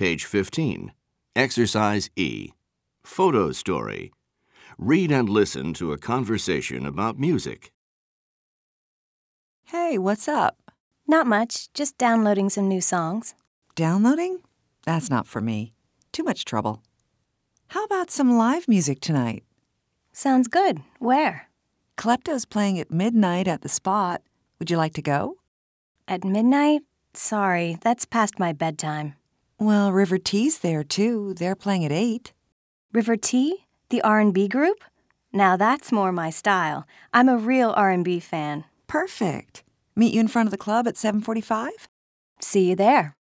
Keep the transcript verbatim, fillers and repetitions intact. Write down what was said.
Page fifteen. Exercise E. Photo story. Read and listen to a conversation about music. Hey, what's up? Not much, just downloading some new songs. Downloading? That's not for me. Too much trouble. How about some live music tonight? Sounds good. Where? Klepto's playing at midnight at the Spot. Would you like to go? At midnight? Sorry, that's past my bedtime. Well, River Tea's there, too. They're playing at eight. River Tea? The R and B group? Now that's more my style. I'm a real R and B fan. Perfect. Meet you in front of the club at seven forty-five? See you there.